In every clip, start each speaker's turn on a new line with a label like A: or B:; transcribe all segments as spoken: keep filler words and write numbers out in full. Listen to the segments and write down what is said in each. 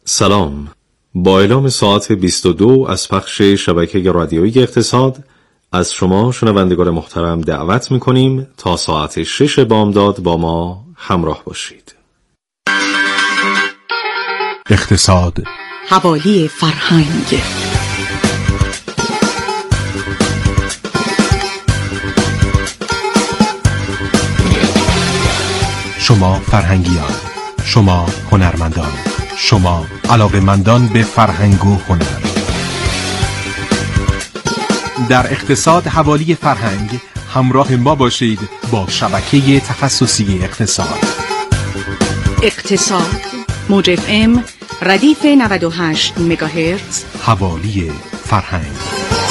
A: سلام. با اعلام ساعت بیست و دو از پخش شبکه رادیویی اقتصاد از شما شنوندگان محترم دعوت می‌کنیم تا ساعت شش بامداد با ما همراه باشید.
B: اقتصاد
C: حوالی فرهنگ.
B: شما فرهنگیان، شما هنرمندان، شما علاقه‌مندان به فرهنگ و هنر. در اقتصاد حوالی فرهنگ همراه ما باشید با شبکه تخصصی اقتصاد.
C: اقتصاد موج اف ام ردیف نود و هشت مگاهرتز.
B: حوالی فرهنگ.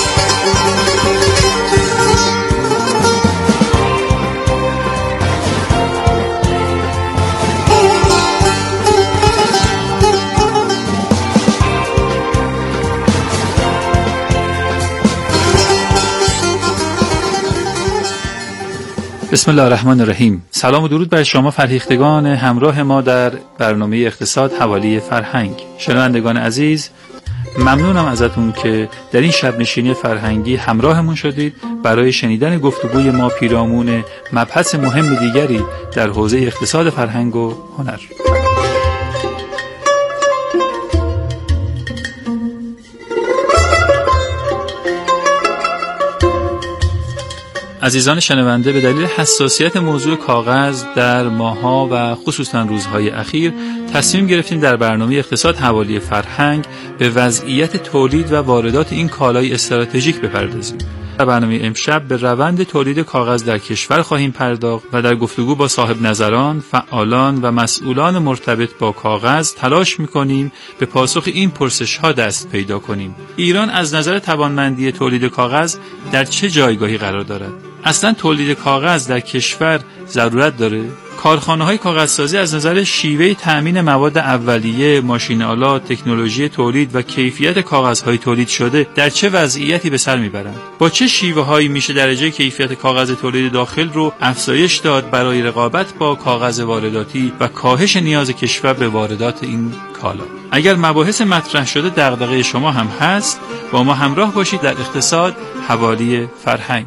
D: بسم الله الرحمن الرحیم. سلام و درود بر شما فرهیختگان همراه ما در برنامه اقتصاد حوالی فرهنگ. شنوندگان عزیز، ممنونم ازتون که در این شب نشینی فرهنگی همراهمون شدید برای شنیدن گفتگوی ما پیرامون مبحث مهم دیگری در حوزه اقتصاد فرهنگ و هنر. عزیزان شنونده، به دلیل حساسیت موضوع کاغذ در ماه‌ها و خصوصا روزهای اخیر تصمیم گرفتیم در برنامه اقتصاد حوالی فرهنگ به وضعیت تولید و واردات این کالای استراتژیک بپردازیم. در برنامه امشب به روند تولید کاغذ در کشور خواهیم پرداخت و در گفتگو با صاحب نظران، فعالان و مسئولان مرتبط با کاغذ تلاش می‌کنیم به پاسخ این پرسش‌ها دست پیدا کنیم. ایران از نظر توانمندی تولید کاغذ در چه جایگاهی قرار دارد؟ اصلا تولید کاغذ در کشور ضرورت داره؟ کارخانه‌های کاغذسازی از نظر شیوه تأمین مواد اولیه، ماشین‌آلات، تکنولوژی تولید و کیفیت کاغذهای تولید شده در چه وضعیتی به سر میبرند؟ با چه شیوه‌هایی میشه درجه کیفیت کاغذ تولید داخل رو افزایش داد برای رقابت با کاغذ وارداتی و کاهش نیاز کشور به واردات این کالا؟ اگر مباحث مطرح شده دغدغه شما هم هست، با ما همراه باشید در اقتصاد حوالی فرهنگ.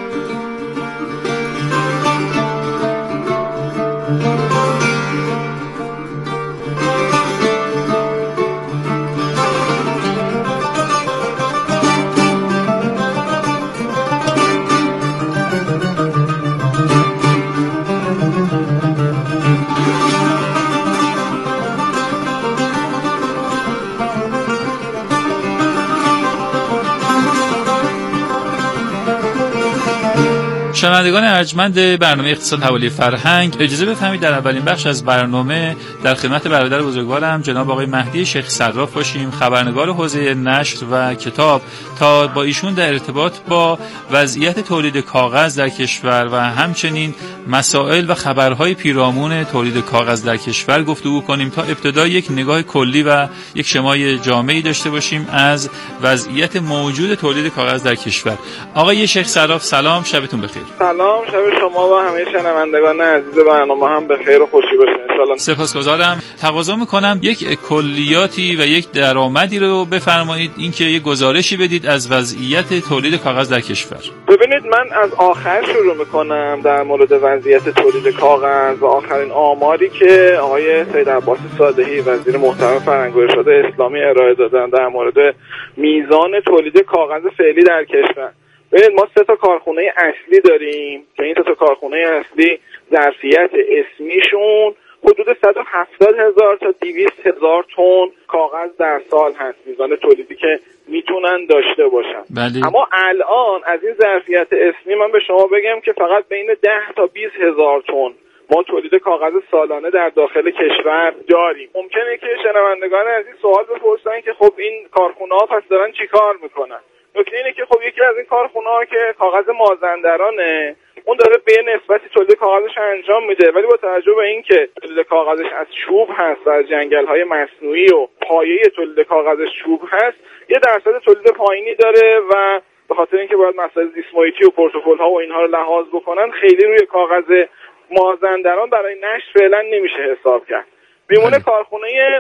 D: شنوندگان ارجمند برنامه اقتصاد حوالی فرهنگ، اجازه بفرمایید در اولین بخش از برنامه در خدمت برادر بزرگوارم جناب آقای مهدی شیخ صراف باشیم، خبرنگار حوزه نشر و کتاب، تا با ایشون در ارتباط با وضعیت تولید کاغذ در کشور و همچنین مسائل و خبرهای پیرامون تولید کاغذ در کشور گفتگو کنیم تا ابتدا یک نگاه کلی و یک شمای جامعی داشته باشیم از وضعیت موجود تولید کاغذ در کشور. آقای شیخ صراف سلام، شبتون بخیر.
E: سلام، شب شما و همه شنوندگان عزیز برنامه هم به خیر و خوشی باشه ان شاء الله.
D: سپاسگزارم. تقاضا میکنم یک کلیاتی و یک درآمدی رو بفرمایید، اینکه یک گزارشی بدید از وضعیت تولید کاغذ در کشور.
E: ببینید، من از آخر شروع میکنم در مورد وضعیت تولید کاغذ و آخرین آماری که آقای سید عباس صادحی وزیر محترم فرهنگ و ارشاد اسلامی ارائه دادن در مورد میزان تولید کاغذ فعلی در کشور. ببینید، ما سه تا کارخونه اصلی داریم که این سه تا کارخونه اصلی ظرفیت اسمیشون حدود صد و هفتاد هزار تا دویست هزار تن کاغذ در سال هست، میزان تولیدی که میتونن داشته باشن.
D: بله.
E: اما الان از این ظرفیت اسمی من به شما بگم که فقط بین ده تا بیست هزار تن ما تولید کاغذ سالانه در داخل کشور داریم. ممکنه که شنوندگان عزیز سوال بپرسن که خب این کارخونه‌ها پس دارن چیکار میکنن؟ نکته اینه که خب یکی از این کارخونه‌ها که کاغذ مازندرانه، اون داره به نسبتی تولید کاغذش انجام میده، ولی با توجه به اینکه تولید کاغذش از چوب هست و از جنگل‌های مصنوعی و پایه تولید کاغذش چوب هست، یه درصد تولید پایینی داره و به خاطر اینکه باید مسائل زیست محیطی و پروتکل‌ها و اینها رو لحاظ بکنن، خیلی روی کاغذ مازندران برای نشر فعلا نمیشه حساب کرد. میمونه کارخونه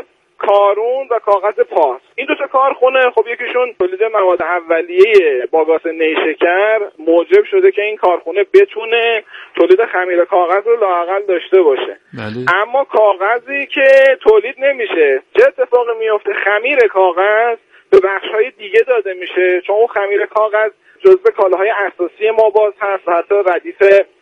E: کارون و کاغذ پاس. این دو تا کارخونه خب یکیشون تولید مواد اولیه باگاس نیشکر موجب شده که این کارخونه بتونه تولید خمیر کاغذ رو لااقل داشته باشه.
D: بله.
E: اما کاغذی که تولید نمیشه، چه اتفاقی میفته؟ خمیر کاغذ به بخش‌های دیگه داده میشه، چون اون خمیر کاغذ جزو کالاهای اساسی ما باز هست و حتی ردیف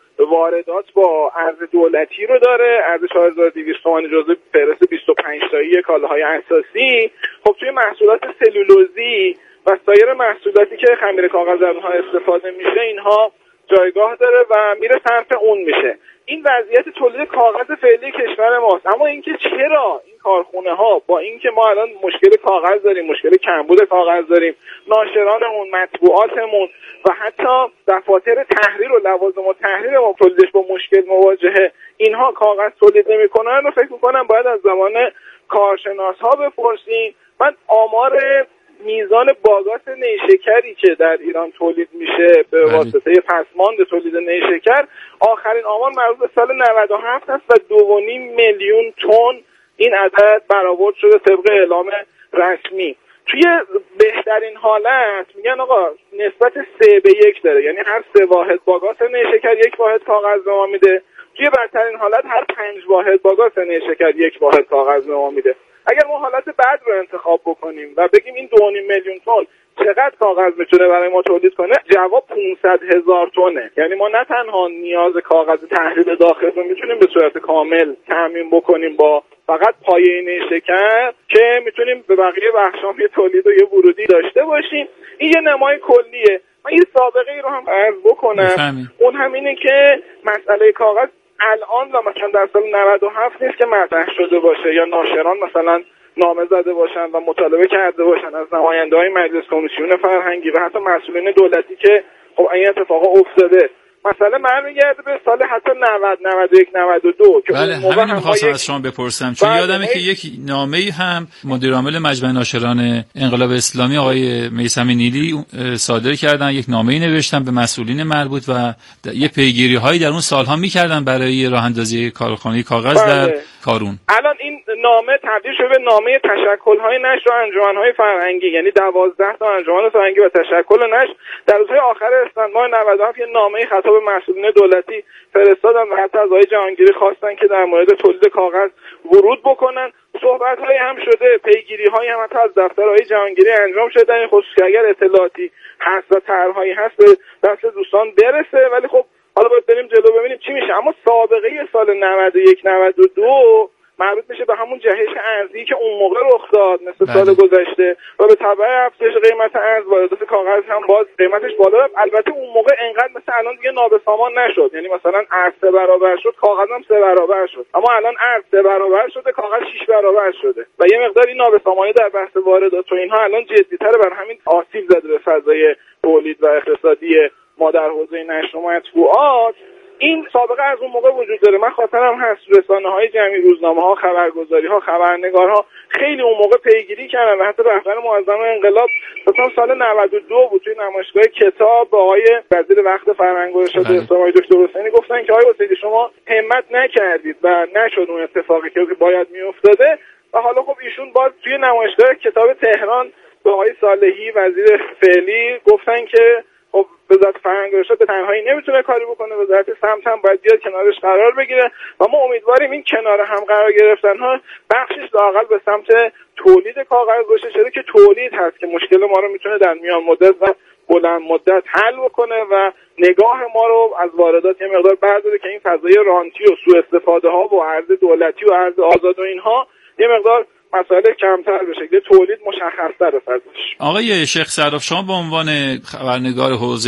E: واردات با ارز دولتی رو داره. ارز چهار هزار و دویست تومان جزو فهرست بیست و پنج تایی کالاهای اساسی. خب توی محصولات سلولوزی و سایر محصولاتی که خمیر کاغذ در اونها استفاده میشه اینها جایگاه داره و میره صرف اون میشه. این وضعیت تولید کاغذ فعلی کشور ماست. اما اینکه چرا این کارخونه ها با اینکه ما الان مشکل کاغذ داریم، مشکل کمبود کاغذ داریم، ناشرانمون، مطبوعاتمون و حتی دفاتر تحریر و لوازم تحریر ما تولیدش با مشکل مواجهه، اینها کاغذ تولید نمی‌کنن، رو فکر می‌کنم باید از زمان کارشناس‌ها بپرسیم. من آمار میزان باگاس نیشکری که در ایران تولید میشه به واسطه پسماند تولید نیشکر، آخرین آمار مربوط به سال نود و هفت است و دو و نیم میلیون تن این عدد برآورد شده طبق اعلام رسمی. توی بهترین حالت میگن آقا نسبت سه به یک داره، یعنی هر سه واحد باگاس نیشکر یک واحد کاغذ به ما میده. توی بدترین حالت هر پنج واحد باگاس نیشکر یک واحد کاغذ به ما میده. اگر ما حالت بعد رو انتخاب بکنیم و بگیم این دو و نیم میلیون تن چقدر کاغذ میتونه برای ما تولید کنه، جواب پانصد هزار تنه. یعنی ما نه تنها نیاز کاغذ تحریر داخل رو میتونیم به صورت کامل تامین بکنیم با فقط پایه نیشکر، که میتونیم به بقیه بخشام یه تولید و یه ورودی داشته باشیم. این یه نمای کلیه. من یه سابقه ای رو هم عرض بکنم. بفهمید. اون همینه که مسئله کاغذ الان و مثلا در سال نود و هفت نیست که مطرح شده باشه یا ناشران مثلا نامه زده باشن و مطالبه کرده باشن از نماینده‌های مجلس کمیسیون فرهنگی و حتی مسئولین دولتی که خب این اتفاق افتاده. مسئله برمیگرده به سال حتی نود، نود و یک، نود و دو که
D: بله همین هم می‌خواستم از شما بپرسم، چون یادمه که یک نامه‌ای هم مدیر عامل مجمع ناشران انقلاب اسلامی آقای میثم نیلی صادر کردن، یک نامه‌ای نوشتن به مسئولین مربوط و یه پیگیری‌هایی در اون سال‌ها می‌کردن برای راه‌اندازی کارخانه کاغذ بله. در کارون.
E: الان این نامه تبدیل شده به نامه تشکل‌های نشر و انجمن‌های فرهنگی، یعنی دوازده تا انجمن فرهنگی و تشکل نشر در روزهای آخر اسفند ماه نود و هفت یه نامه خطاب به مسئولین دولتی فرستادن و حتی از آقای جهانگیری خواستن که در مورد تولید کاغذ ورود بکنن. صحبت‌هایی هم شده، پیگیری‌هایی هم حتی از دفتر آقای جهانگیری انجام شده، این خصوصی که اگر اطلاعاتی هست و طرح‌هایی هست به دست دوستان برسه. ولی خب حالا باید بریم جلو ببینیم چی میشه. اما سابقه سال نود و یک نود و دو مربوط میشه به همون جهش ارزی که اون موقع رخ داد مثل بله. سال گذشته و به تبع افزایش قیمت ارز واردات کاغذ هم باز قیمتش بالا رفت. البته اون موقع انقدر مثل الان دیگه نابسامان نشد، یعنی مثلا ارز سه برابر شد، کاغذ هم سه برابر شد. اما الان ارز سه برابر شده، کاغذ شش برابر شده و یه مقدار این نابسامانی در بحث واردات و اینها الان جدی‌تره، بر همین آسیب زده به فضای تولید و اقتصادی ما در حوزه نشر و مطبوعات. این سابقه از اون موقع وجود داره. من خاطرم هست رسانه‌های جمعی، روزنامه‌ها، خبرگزاری‌ها، خبرنگارها خیلی اون موقع پیگیری کردن و حتی رهبر معظم انقلاب مثلا سال نود و دو بود توی نمایشگاه کتاب با آقای وزیر وقت فرهنگ و ارشاد اسلام دکتر حسینی گفتن که آقای حسینی شما همت نکردید و نشد اون اتفاقی که باید میافتاده. و حالا خب ایشون باز توی نمایشگاه کتاب تهران با آقای صالحی وزیر فعلی گفتن که خب وزارت فرهنگ و ارشاد به تنهایی نمیتونه کاری بکنه، وزارت سمت هم باید بیاد کنارش قرار بگیره و ما امیدواریم این کنار هم قرار گرفتن ها بخشش لااقل به سمت تولید کاغذ باشه، چرا که تولید هست که مشکل ما رو میتونه در میان مدت و بلند مدت حل بکنه و نگاه ما رو از واردات یه مقدار برداره که این فضای رانتی و سوء استفاده ها و ارز دولتی و ارز آزاد و اینها یه مقدار مسائل کمتر بشه که تولید مشخص‌تر بشه.
D: آقای شیخ صراف، شما به عنوان خبرنگار حوزه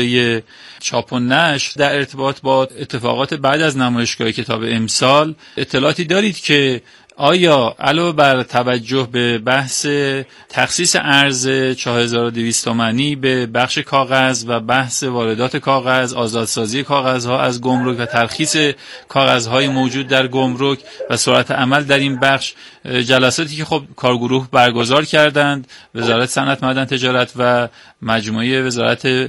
D: چاپ و نشر در ارتباط با اتفاقات بعد از نمایشگاه کتاب امسال اطلاعاتی دارید که آیا علاوه بر توجه به بحث تخصیص ارز چهار هزار و دویست تومانی به بخش کاغذ و بحث واردات کاغذ، آزادسازی کاغذها از گمرک و ترخیص کاغذهای موجود در گمرک و سرعت عمل در این بخش، جلساتی که خب کارگروه برگزار کردند، وزارت صنعت، معدن، تجارت و مجموعه وزارت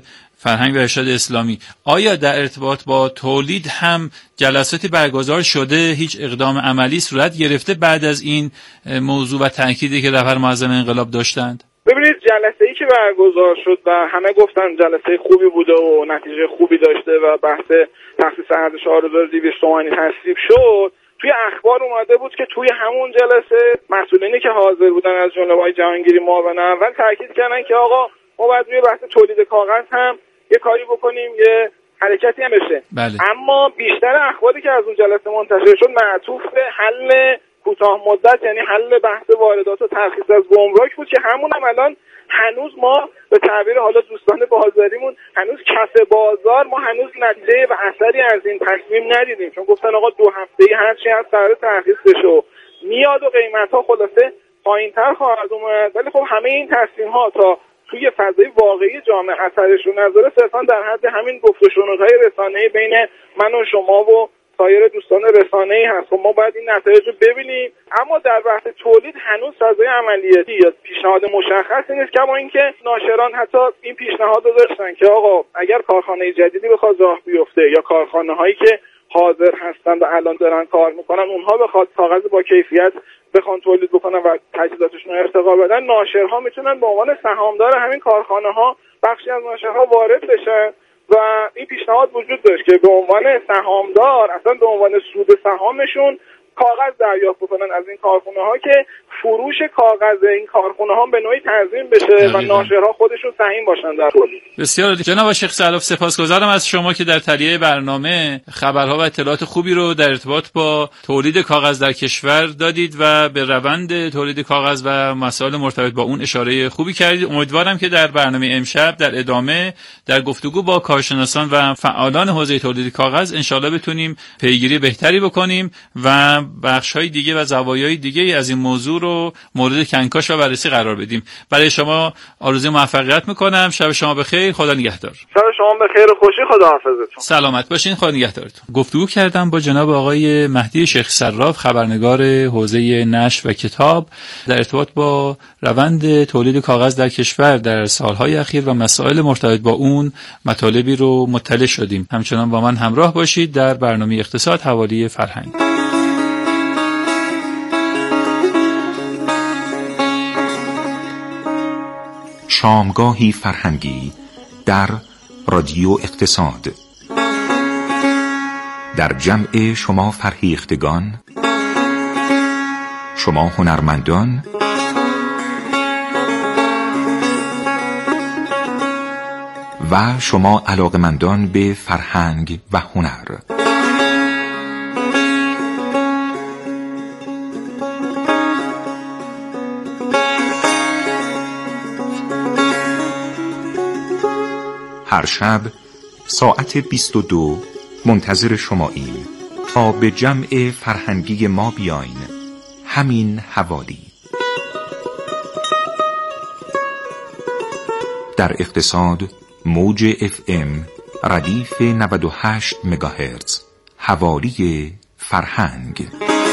D: فرهنگ و ارشاد اسلامی، آیا در ارتباط با تولید هم جلساتی برگزار شده؟ هیچ اقدام عملی صورت گرفته بعد از این موضوع و تأکیدی که رهبر معظم انقلاب داشتند؟
E: ببینید، جلسه‌ای که برگزار شد و همه گفتن جلسه خوبی بوده و نتیجه خوبی داشته و بحث تخصیص ارز چهار هزار و دویست تومانی تصویب شد، توی اخبار اومده بود که توی همون جلسه مسئولینی که حاضر بودن از جمله آقای جهانگیری معاون اول تاکید کردن که آقا ما باید روی بحث تولید کاغذ هم یه کاری بکنیم، یه حرکتی هم بشه.
D: بله.
E: اما بیشتر اخباری که از اون جلسه منتشر شد معطوف به حل کوتاه مدت، یعنی حل بحث واردات و ترخیص از گمرک بود که همون هم الان هنوز ما به تعبیر حالا دوستان بازاریمون هنوز کف بازار ما هنوز نتیجه و اثری از این تصمیم ندیدیم، چون گفتن آقا دو هفته‌ای هر چی هست قرار ترخیص بشه میاد و قیمت‌ها خلاصه پایین‌تر خواهد اومد. ولی خب همه این تصمیم‌ها تا توی فضای واقعی جامعه اثرشون نذاره صرفا در حد همین گفت و شنودهای رسانه‌ای بین من و شما و سایر دوستان رسانه‌ای هست. خب ما باید این نتایج رو ببینیم، اما در بحث تولید هنوز فضای عملیاتی یا پیشنهاد مشخصی نیست، کما اینکه ناشران حتی این پیشنهاد رو داشتن که آقا اگر کارخانه جدیدی بخواد راه بیفته یا کارخانه‌هایی که حاضر هستن و الان دارن کار میکنن اونها بخواد کاغذ با کیفیت بخوان تولید بکنن و تجهیزاتشون رو ارتقا بدن، ناشرها میتونن به عنوان سهامدار همین کارخانه‌ها بخشی از ناشرها وارد بشن و این پیشنهاد وجود داشت که به عنوان سهامدار اصلا به عنوان سود سهامشون کاغذ دریافت بکنن از این کارخونه ها که فروش کاغذ این کارخونه ها به نوعی تنظیم بشه و ناشرها خودشون سهیم باشن در تولید.
D: بسیار جناب شیخ صراف، سپاسگزارم از شما که در تهیه برنامه خبرها و اطلاعات خوبی رو در ارتباط با تولید کاغذ در کشور دادید و به روند تولید کاغذ و مسائل مرتبط با اون اشاره خوبی کردید. امیدوارم که در برنامه امشب در ادامه در گفتگو با کارشناسان و فعالان حوزه تولید کاغذ انشالله بتونیم پیگیری بهتری بکنیم و بخش‌های دیگه و زوایای دیگه از این موضوع رو مورد کنکاش و بررسی قرار بدیم. برای شما آرزوی موفقیت میکنم. شب شما بخیر، خدا نگهدار.
E: شب شما بخیر و خوشی، خدا حافظتون.
D: سلامت باشین، خدا نگهدارتون. گفتگو کردم با جناب آقای مهدی شیخ صراف، خبرنگار حوزه نشر و کتاب، در ارتباط با روند تولید کاغذ در کشور در سالهای اخیر و مسائل مرتبط با اون مطالبی رو مطلع شدیم. همچنان با من همراه باشید در برنامه اقتصاد حوالی فرهنگ.
F: شامگاهی فرهنگی در رادیو اقتصاد، در جمع شما فرهیختگان، شما هنرمندان و شما علاقمندان به فرهنگ و هنر. هر شب ساعت بیست و دو منتظر شماییم تا به جمع فرهنگی ما بیاین. همین حوالی. در اقتصاد موج اف ام ردیف نود و هشت مگاهرتز، حوالی فرهنگ.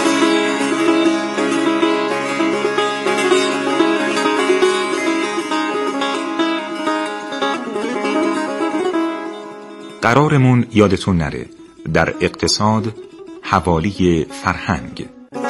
F: قرارمون یادتون نره، در اقتصاد حوالی فرهنگ.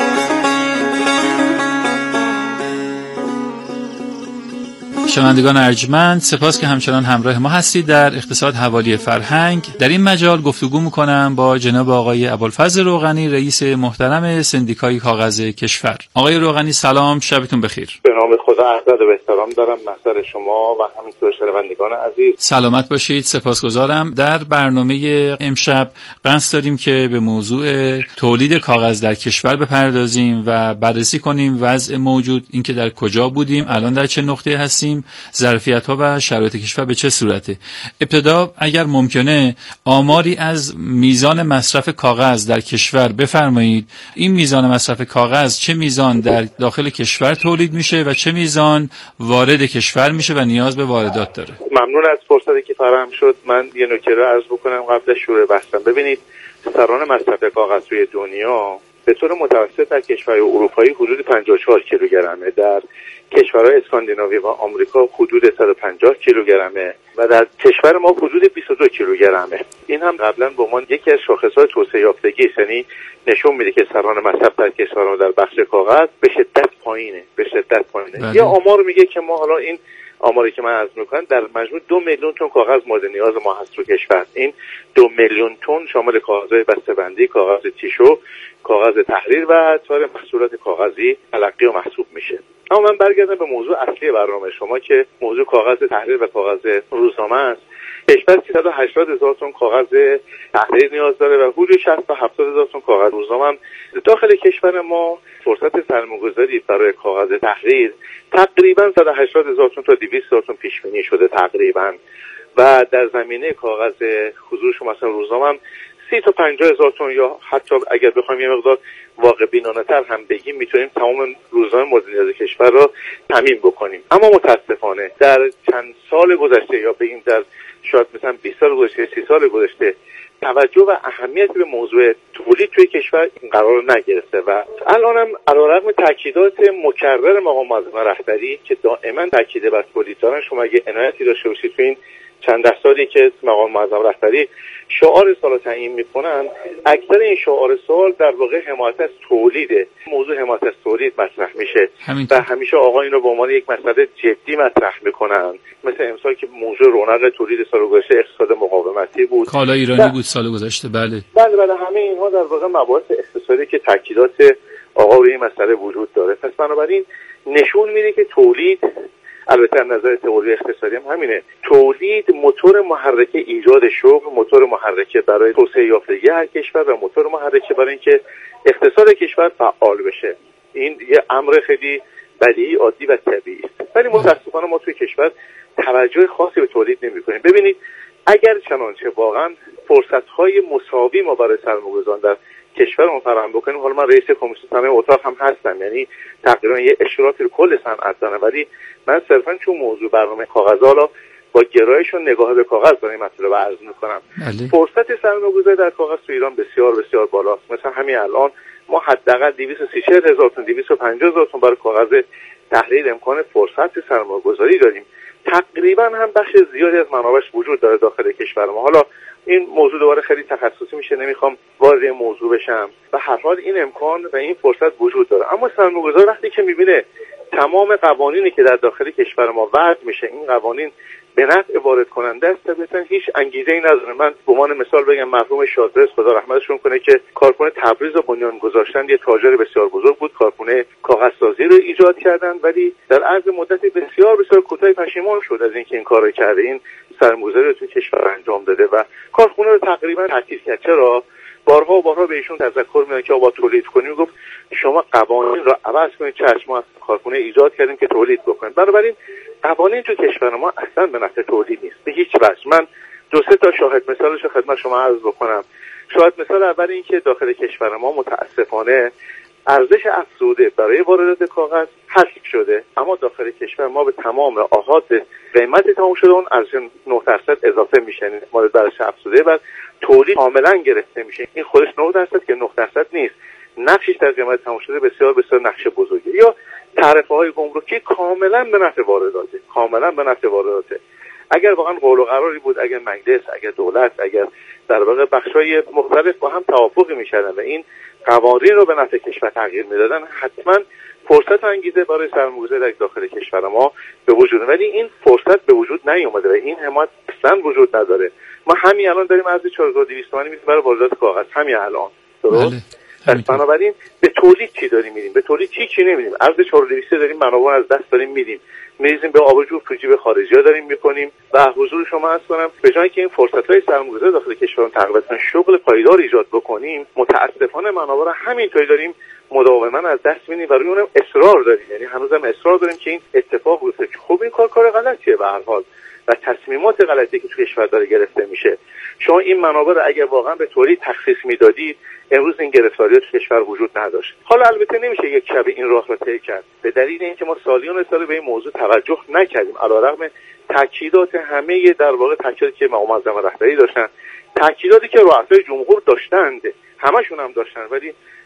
D: شنوندگان ارجمند، سپاس که همچنان همراه ما هستید در اقتصاد حوالی فرهنگ. در این مجال گفتگو میکنم با جناب آقای ابوالفضل روغنی، رئیس محترم سندیکای کاغذ کشور. آقای روغنی سلام، شبتون بخیر.
G: به نام خدا عرض ادب و احترام دارم محضر شما و همینطور شنوندگان عزیز.
D: سلامت باشید، سپاسگزارم. در برنامه امشب قصد داریم که به موضوع تولید کاغذ در کشور بپردازیم و بررسی کنیم وضع موجود، اینکه در کجا بودیم، الان در چه نقطه هستیم، ظرفیت‌ها و شرایط کشور به چه صورته. ابتدا اگر ممکنه آماری از میزان مصرف کاغذ در کشور بفرمایید. این میزان مصرف کاغذ چه میزان در داخل کشور تولید میشه و چه میزان وارد کشور میشه و نیاز به واردات داره؟
G: ممنون از فرصتی که فراهم شد. من یه نکته رو عرض بکنم قبل از شروع بحثم. ببینید، سران مصرف کاغذ روی دنیا به طور متوسط در کشورهای اروپایی حدود پنجاه و چهار کیلوگرمه، در کشورهای اسکاندیناوی و آمریکا حدود صد و پنجاه کیلوگرمه و در کشور ما حدود بیست و دو کیلوگرمه. این هم قبلا به عنوان یکی از شاخص‌های توسعه یافتگی است، یعنی نشون میده که سران مصرف در کشور ما در بخش کاغذ به شدت پایینه، به شدت پایینه. یا آمار میگه که ما حالا این آماری که من عرض میکنم در مجموع دو میلیون تن کاغذ مورد نیاز ما هست تو کشور. این دو میلیون تن شامل کاغذهای بسته‌بندی، کاغذ تیشو، کاغذ تحریر و سایر محصولات کاغذی تلقی و محسوب میشه. اما من برگردم به موضوع اصلی برنامه شما که موضوع کاغذ تحریر و کاغذ روزنامه است. کشور سیصد و هشتاد هزار تن کاغذ تحریر نیاز داره و حدود شصت تا هفتاد هزار تن کاغذ روزنامه هم داخل کشور ما. فرصت سرمایه‌گذاری برای کاغذ تحریر تقریبا صد و هشتاد هزار تن تا دویست هزار تن پیش بینی شده تقریبا، و در زمینه کاغذ حضور شما مثلا روزنامه هم سی تا پنجاه هزار تن، یا حتی اگر بخوایم یه مقدار واقع بینانه تر هم بگیم میتونیم تمام روزنامه مورد نیاز کشور را تامین بکنیم. اما متاسفانه در چند سال گذشته یا بگیم در شاید مثلا بیست سال گذشته، سی سال گذشته توجه و اهمیت به موضوع تولید توی کشور قرار نگرفته و الان هم علیرغم تاکیدات مکرر مقام معظم رهبری که دائما تاکید بر تولید دارن، شما اگه عنایتی داشته باشید تو این چند ده سالی که مقام معظم رهبری شعار سال تعیین میکنن، اکثر این شعار سال در واقع حمایت از تولیده. موضوع حمایت از تولید مطرح میشه و همیشه آقا این رو به عنوان یک مسئله جدی مطرح میکنن. مثل امسال که موضوع رونق تولید سال گذشته اقتصاد مقاومتی بود،
D: کالا ایرانی بود سال گذشته. بله
G: بله بله همه اینها در واقع مباحث اقتصادی که تاکیدات آقا روی این مسئله وجود داره. پس بنابراین نشون میده که تولید، البته از نظر تئوری اقتصادی هم همینه، تولید موتور محرک ایجاد شغل، موتور محرک برای توسعه یافتگی هر کشور و موتور محرک برای اینکه اقتصاد کشور فعال بشه. این یه امر خیلی بدیهی، عادی و طبیعی است. ولی متأسفانه ما توی کشور توجه خاصی به تولید نمی‌کنیم. ببینید اگر چنانچه واقعا فرصت‌های مساوی ما برای سرمایه‌گذاران در کشورمون فراهم بکنیم، حالا من رئیس کمیسیون صنایع اتاق هم هستم، یعنی تقریبا یه اشرافی رو کل صنعت دارم، ولی من صرفا چون موضوع برنامه کاغذ حالا با گرایش و نگاه به کاغذ دارم این مطلب رو عرض می‌کنم. فرصت سرمایه‌گذاری در کاغذ تو ایران بسیار بسیار بالاست. مثلا همین الان ما حداقل دویست و سی و چهار هزار تا دویست و پنجاه هزار تا برای کاغذ تحریر امکان فرصت سرمایه‌گذاری داریم. تقریبا هم بخش زیادی از منابعش وجود داره داخل کشور ما. حالا این موضوع دوباره خیلی تخصصی میشه، نمیخوام وارد این موضوع بشم. و هر حال این امکان و این فرصت وجود داره. اما سرمایه‌گذار وقتی که میبینه تمام قوانینی که در داخل کشور ما وضع میشه، این قوانین به نفع وارد کننده است، طبیعتاً هیچ انگیزه‌ای نداره. من به عنوان مثال بگم مرحوم شادرس خدا رحمتشون کنه که کارخونه تبریز رو بنیان گذاشتن، یه تاجر بسیار بزرگ بود، کارخونه کاغذسازی رو ایجاد کردن، ولی در عرض مدتی بسیار بسیار کوتاهی پشیمان شد از اینکه این کارو کرده. این سرمایه‌گذاری رو تو کشور انجام داده و کارخونه رو تقریبا تعطیل کرد. چرا؟ بارها و بارها به ایشون تذکر میدن که آقا تولید کنیم، گفت شما قوانین رو عوض کنید، چشم ما از کارخونه ایجاد کردیم که تولید بکنیم. بنابراین قوانین تو کشور ما اصلا به نفع تولید نیست به هیچ وجه. من دو سه تا شاهد مثالش رو خدمت شما عرض بکنم. شاهد مثال اول این که داخل کشور ما متاسفانه ارزش افزوده برای واردات کاغذ حذف شده، اما داخل کشور ما به تمام آحاد قیمت تمام شده اون ارزش نه درصد اضافه میشه، مورد ارزش افزوده بر تولید کاملا گرفته میشه. این خودش نه درصد که نه درصد نیست، نقشش در قیمت تمام شده بسیار بسیار نقش بزرگی. یا تعرفه های گمرکی کاملا به نفع وارداته، کاملا به نفع وارداته. اگر واقعا قول و قراری بود، اگر مجلس، اگر دولت، اگر در واقع بخشای مختلف با هم توافقی می‌کردن و این قوانین رو به نفع کشور تغییر میدادن، حتما فرصت و انگیزه برای سرمایه‌گذاری در داخل کشور ما به وجود، ولی این فرصت به وجود نیومده و این حمایت اصلا وجود نداره. ما همین الان داریم ارز چهار هزار و دویست تومانی میدیم برای واردات کاغذ، همین الان. درست؟ پس بنابراین به تولید چی داریم میدیم؟ به تولید چی چی نمیدیم. ارز چهار هزار و دویست داریم، منابع از دست داریم میدیم، میریزیم به آبجو فروجی خارجی‌ها داریم میکنیم. و حضور شما عرض کنم به جای که این فرصت‌های سرمایه‌گذاری داخل کشور تقویت کنیم، شغل پایدار ایجاد بکنیم، متأسفانه منابع رو همینطوری داریم مداوما از دست میدیم و روی اونم اصرار داریم، یعنی هنوزم اصرار داریم که این اتفاق بیفته. خب این کار کار غلطیه به هر حال و تصمیمات غلطی که تو کشور داره گرفته میشه. شما این منابع رو اگر واقعا به تولید تخصیص میدادید، امروز این گرفتاریات تو کشور وجود نداشت. حالا البته نمیشه یک شب این راه رو طی کرد، به دلیل اینکه ما سالیان سال به این موضوع توجه نکردیم، علیرغم تاکیدات همه در واقع تاکیداتی که مقام معظم رهبری داشتن، تاکیداتی که رؤسای جمهور داشتند، همشون هم داشتن، ولی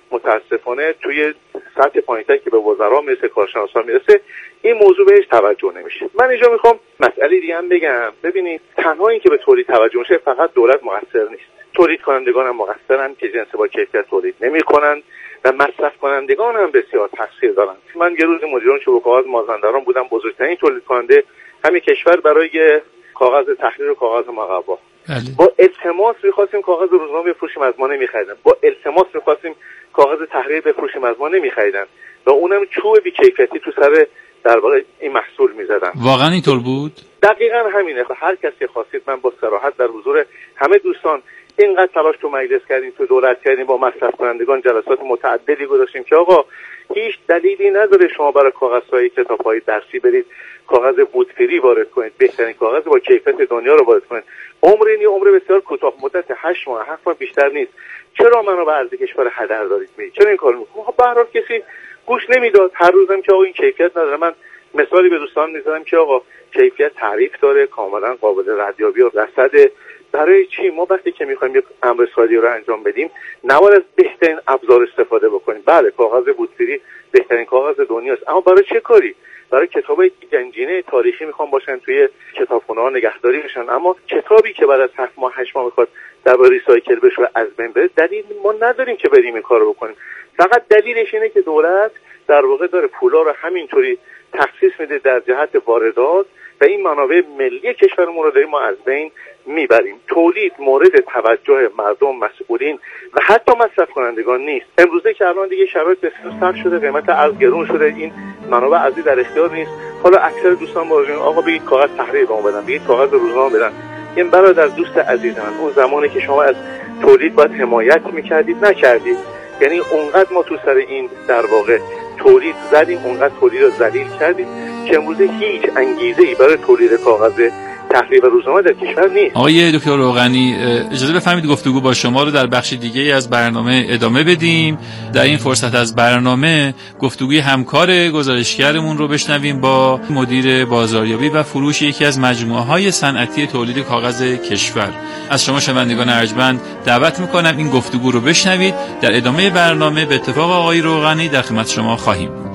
G: متاسفانه توی سطح پایین‌تر که به وزرا میرسه، کارشناسا میرسه، این موضوع بهش توجه نمیشه. من اینجا میخوام مسئله دیگه هم بگم. ببینید تنها این که به تولید توجه میشه فقط دولت مقصر نیست، تولید کنندگان هم مقصرن که جنس با کیفیت تولید نمیکنن و مصرف کنندگان هم بسیار تقصیر دارن. من یه روز مدیران چوب کاغذ مازندران بودم، بزرگترین تولید کننده همین کشور برای کاغذ تحریر و کاغذ مقوا. با التماس می‌خواستیم کاغذ روزنامه بفروشیم، از ما نمی‌خریدن. با التماس می‌خواستیم کاغذ تحریر بفروشیم، از ما نمی‌خریدن. و اونم چوب بی‌کیفیتی تو سر در واقع این محصول می‌زدن.
D: واقعا اینطور بود؟
G: دقیقاً همینه. هر کسی خواستید، من با صراحت در حضور همه دوستان اینقدر تلاش تو مجلس کردیم، تو دولت کردیم، با مصرف کنندگان جلسات متعددی گذاشتیم که آقا هیچ دلیلی نداره شما برای کاغذهای کتاب‌های درسی برید کاغذ بودفری وارد کنید، بهترین کاغذ با کیفیت دنیا رو وارد کنید. عمر این عمر بسیار کوتاه مدت، هشت ماه، هفت ماه بیشتر نیست. چرا منو به ارض کشور هدر دارید می‌کنید؟ چرا این کارو می‌کنید؟ به هر حال کسی گوش نمیداد. هر روزم که آقا این کیفیت نداره. من مثالی به دوستان می‌زدم که آقا کیفیت تعریف داره، کاملا قابل ردیابی و رصد. برای چی ما وقتی که می‌خوایم یک امر سازی رو انجام بدیم نباید از بهترین ابزار استفاده بکنیم؟ بله کاغذ بودفری بهترین کاغذ دنیاست، اما برای چه کاری؟ برای کتابای گنجینه تاریخی میخوام باشن توی کتابخونه‌ها نگهداری بشن، اما کتابی که بعد از هفت ماه هشت ماه میخواد در ریسایکل بشه و از بین بره، دلیل ما نداریم که بریم این کارو بکنیم. فقط دلیلش اینه که دولت در واقع داره پولا رو همینطوری تخصیص میده در جهت واردات و این منابع ملی کشورمون رو داریم ما از بین میبریم. تولید مورد توجه مردم، مسئولین و حتی مصرف کنندگان نیست. امروزه که الان دیگه شرایط بسیار سخت شده، قیمت ارز گرون شده، این منابع ارزی در اختیار نیست. حالا اکثر دوستان بازجوین آقا بگید کاغذ تحریر بهمون بدن، بگید کاغذ روزنامه بدن. این برادر دوست عزیزم، اون زمانی که شما از تولید باید حمایت میکردید نکردید. یعنی اونقدر ما تو سر این در واقع تولید زدیم، اونقدر تولید رو ذلیل کردیم که امروزه هیچ انگیزه‌ای برای تولید کاغذ تحریر و روزنامه در کشور نیست.
D: آقای دکتر روغنی، اجازه بفرمایید گفتگو با شما رو در بخش دیگه از برنامه ادامه بدیم. در این فرصت از برنامه گفتگوی همکار گزارشگرمون رو بشنویم با مدیر بازاریابی و فروش یکی از مجموعه‌های صنعتی تولید کاغذ کشور. از شما شنوندگان ارجمند دعوت می‌کنم این گفتگو رو بشنوید. در ادامه برنامه به اتفاق آقای روغنی در خدمت شما خواهیم بود.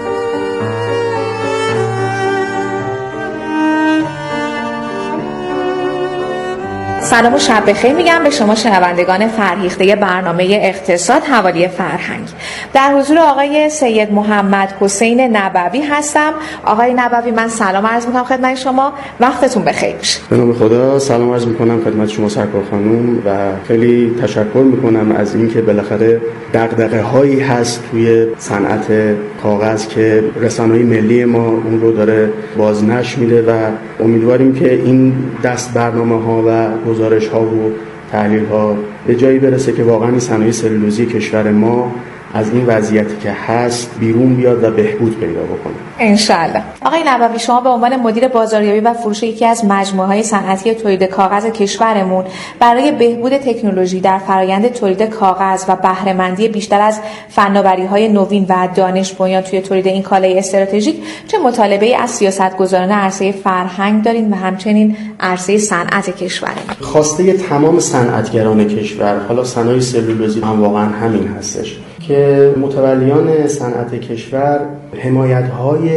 H: سلام و شب بخیر میگم به شما شنوندگان فرهیخته برنامه اقتصاد حوالی فرهنگ. در حضور آقای سید محمد حسین نبوی هستم. آقای نبوی من سلام عرض میکنم خدمت شما، وقتتون بخیر باشه.
I: به نام خدا سلام عرض میکنم خدمت شما سرکار خانم و خیلی تشکر میکنم از اینکه بالاخره دغدغه هایی هست توی صنعت کاغذ که رسانه‌های ملی ما اون رو داره بازنشر میده و امیدواریم که این دست برنامه ها و گزارش ها و تحلیل ها به جایی برسه که واقعا این صنایع سلولوزی کشور ما از این وضعیتی که هست بیرون بیاد و بهبود پیدا بکنه
H: انشالله. آقای نبوی شما به عنوان مدیر بازاریابی و فروش یکی از مجموعه‌های صنعتی تولید کاغذ کشورمون برای بهبود تکنولوژی در فرآیند تولید کاغذ و بهره مندی بیشتر از فناوری‌های نوین و دانش بنیان توی تولید این کالای استراتژیک چه مطالبه‌ای از سیاستگزاران عرصه فرهنگ دارین و همچنین عرصه صنعت کشورمون؟
I: خواسته تمام صنعتگران کشور، حالا صنایع سلولوزی هم واقعا همین هستش که متولیان صنعت کشور حمایت‌های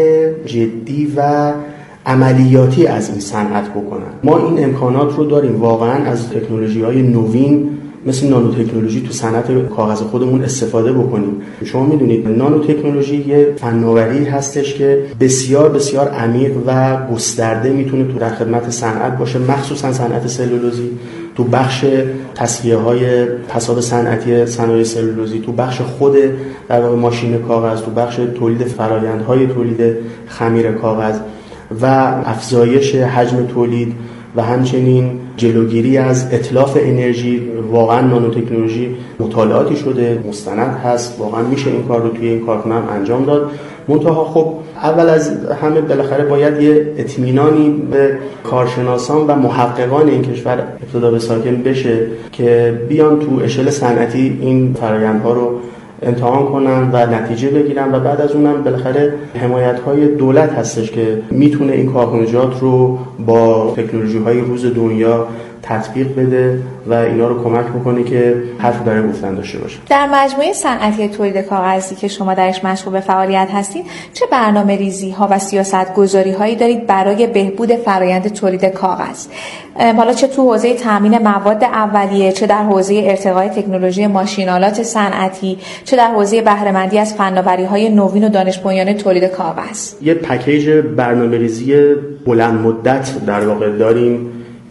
I: جدی و عملیاتی از این صنعت بکنن. ما این امکانات رو داریم واقعا از تکنولوژی‌های نوین مثل نانو تکنولوژی تو صنعت کاغذ خودمون استفاده بکنیم. شما میدونید نانو تکنولوژی یه فناوری هستش که بسیار بسیار عمیق و گسترده میتونه تو در خدمت صنعت باشه، مخصوصا صنعت سلولوزی، تو بخش تصفیه‌های فساد صنعتی صنایع سلولوزی، تو بخش خود در واقع ماشین کاغذ، تو بخش تولید فرآیندهای تولید خمیر کاغذ و افزایش حجم تولید و همچنین جلوگیری از اتلاف انرژی. واقعا نانو تکنولوژی مطالعاتی شده، مستند هست، واقعا میشه این کار رو توی این کارخونه هم انجام داد. منتها خب اول از همه بالاخره باید یه اطمینانی به کارشناسان و محققان این کشور ابتدا به ساکن بشه که بیان تو اشل صنعتی این فرآیندها رو امتحان کنن و نتیجه بگیرن و بعد از اونم بالاخره حمایت‌های دولت هستش که میتونه این کارخانجات رو با تکنولوژی‌های روز دنیا تطبیق بده و اینا رو کمک بکنه که حرف برای گفتن داشته باشه.
H: در مجموعه صنعتی تولید کاغذی که شما درش مشغول به فعالیت هستید، چه برنامه‌ریزی‌ها و سیاست‌گذاری‌هایی دارید برای بهبود فرآیند تولید کاغذ؟ حالا چه تو حوزه تامین مواد اولیه، چه در حوزه ارتقای تکنولوژی ماشین‌آلات صنعتی، چه در حوزه بهره‌مندی از فناوری‌های نوین و دانش بنیان تولید کاغذ؟
I: یه پکیج برنامه‌ریزی بلند مدت در واقع داریم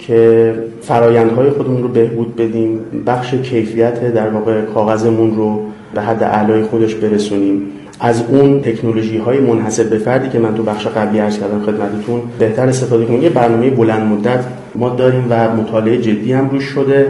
I: که فرآیندهای خودمون رو بهبود بدیم، بخش کیفیت در واقع کاغذمون رو به حد اعلای خودش برسونیم، از اون تکنولوژی‌های منحصر به فردی که من تو بخش قبلی عرض کردم خدمتتون بهتر استفاده کنیم. یه برنامه بلند مدت ما داریم و مطالعه جدی هم روش شده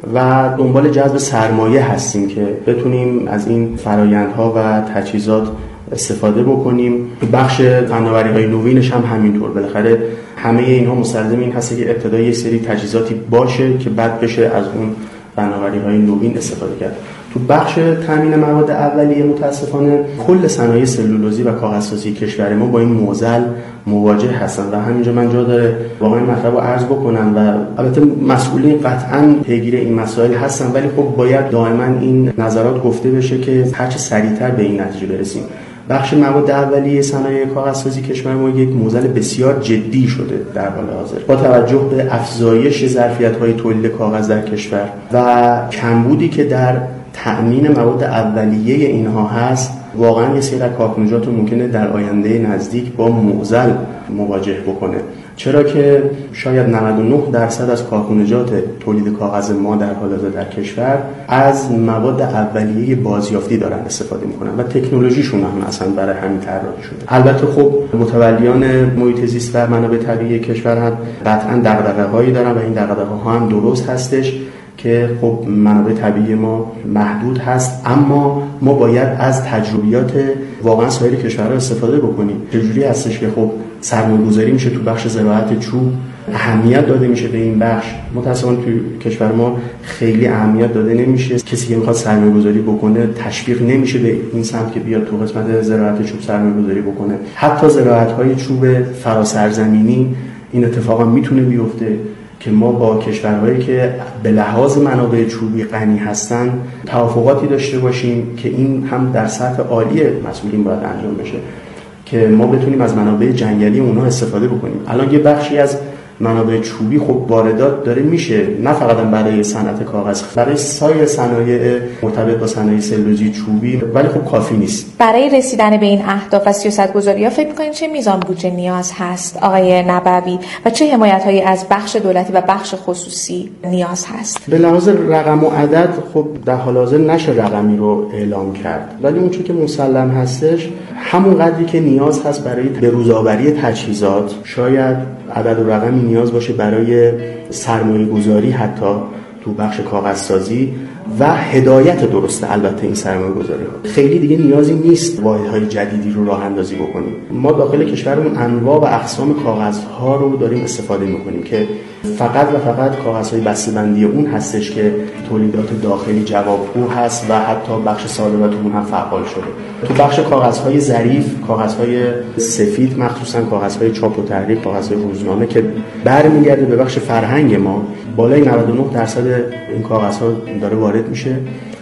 I: و دنبال جذب سرمایه هستیم که بتونیم از این فرآیندها و تجهیزات استفاده بکنیم. بخش فناوری‌های نوینش هم همینطور. بالاخره همه اینها مستلزم این هست که ابتدای یک سری تجهیزاتی باشه که بعد بشه از اون فناوری‌های نوین استفاده کرد. تو بخش تامین مواد اولیه متاسفانه کل صنایع سلولوزی و کاغذسازی کشور ما با این معضل مواجه هستن و همینجا من جا داره واقعا مطلب رو عرض بکنم و البته مسئولین قطعاً پیگیر این مسائل هستن، ولی خب باید دائما این نظرات گفته بشه که هرچه سریعتر به این نتیجه برسیم. بخش مواد اولیه صنایع کاغذسازی کشور ما یک معضل بسیار جدی شده در حال حاضر با توجه به افزایش ظرفیت‌های تولید کاغذ در کشور و کمبودی که در تأمین مواد اولیه اینها هست. واقعا یه سری از کارخانجات رو ممکنه در آینده نزدیک با معضل مواجه بکنه، چرا که شاید نود و نه درصد از کارخانجات تولید کاغذ ما در حال حاضر در کشور از مواد اولیه بازیافتی دارن استفاده میکنن و تکنولوژیشون هم اصلا برای همین طراحی شده. البته خب متولیان محیط زیست و منابع طبیعی کشور هم قطعا دغدغه‌هایی دارن و این دغدغه‌ها هم درست هستش که خب منابع طبیعی ما محدود هست، اما ما باید از تجربیات واقعا سایر کشورها استفاده بکنیم. چجوری هستش که خب سرمایه‌گذاری میشه تو بخش زراعت چوب، اهمیت داده میشه به این بخش. متأسفانه تو کشور ما خیلی اهمیت داده نمیشه. کسی که میخواد سرمایه‌گذاری بکنه تشویق نمیشه به این سمت که بیاد تو قسمت زراعت چوب سرمایه‌گذاری بکنه. حتی زراعت‌های چوب فراسرزمینی این اتفاقا میتونه بیفته که ما با کشورهایی که به لحاظ منابع چوبی غنی هستن توافقاتی داشته باشیم که این هم در سطح عالی مسئولین باید انجام بشه که ما بتونیم از منابع جنگلی اونها استفاده بکنیم. الان یه بخشی از منابع چوبی خب واردات داره میشه، نه فقط برای صنعت کاغذ، برای سایر صنایع مرتبط با صنایع سلولوزی چوبی، ولی خب کافی نیست.
H: برای رسیدن به این اهداف و سیاست‌گذاری‌ها فکر می‌کنید چه میزان بودجه نیاز هست آقای نبوی و چه حمایت‌هایی از بخش دولتی و بخش خصوصی نیاز هست؟
I: به لحاظ رقم و عدد خب در حال حاضر نشه رقمی رو اعلام کرد، ولی اون چیزی که مسلم هستش همون قدری که نیاز هست برای بروزآوری تجهیزات، شاید عدد و رقمی نیاز باشه برای سرمایه گذاری حتی تو بخش کاغذسازی و هدایت درسته. البته این سرمایه گذاری ها خیلی دیگه نیازی نیست واحدهای جدیدی رو راه اندازی بکنیم. ما داخل کشورمون انواع و اقسام کاغذها رو داریم استفاده میکنیم که فقط و فقط کاغذهای بسته‌بندی اون هستش که تولیدات داخلی جوابگو هست و حتی بخش صادرات اون هم فعال شده. تو بخش کاغذهای ظریف، کاغذهای سفید، مخصوصا کاغذهای چاپ و تحریر، کاغذهای روزنامه که برمیگرده به بخش فرهنگ ما، بالای نود و نه درصد این کاغذها داره وارد میشه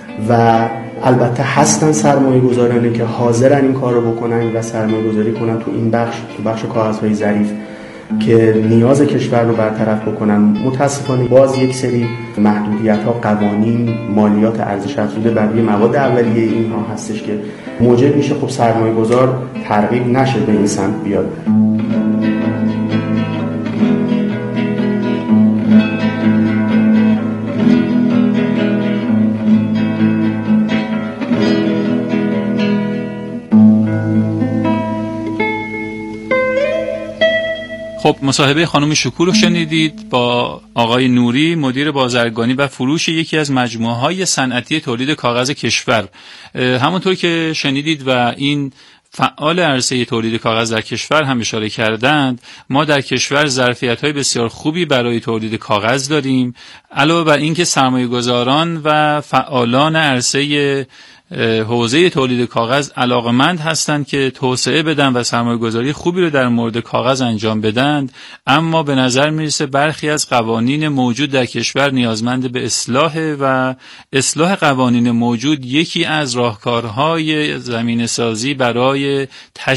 I: و البته هستن سرمایه گذارانی که حاضرن این کار رو بکنن و سرمایه گذاری کنن تو این بخش، تو بخش کاغذهای ظریف که نیاز کشور رو برطرف بکنن. متاسفانه باز یک سری محدودیت‌ها، قوانین، مالیات ارزش افزوده برای مواد اولیه اینها هستش که موجب میشه خب سرمایه گذار ترغیب نشه به این سمت بیاد.
D: خب مصاحبه خانم شکور رو شنیدید با آقای نوری، مدیر بازرگانی و فروش یکی از مجموعه‌های صنعتی تولید کاغذ کشور. همونطور که شنیدید و این فعال عرصه تولید کاغذ در کشور هم اشاره کردند، ما در کشور ظرفیت‌های بسیار خوبی برای تولید کاغذ داریم. علاوه بر اینکه سرمایه‌گذاران و فعالان عرصه حوزه تولید کاغذ علاقمند هستند که توسعه بدن و سرمایه‌گذاری خوبی رو در مورد کاغذ انجام بدن، اما به نظر میرسه برخی از قوانین موجود در کشور نیازمند به اصلاح و اصلاح قوانین موجود یکی از راهکارهای زمینه‌سازی برای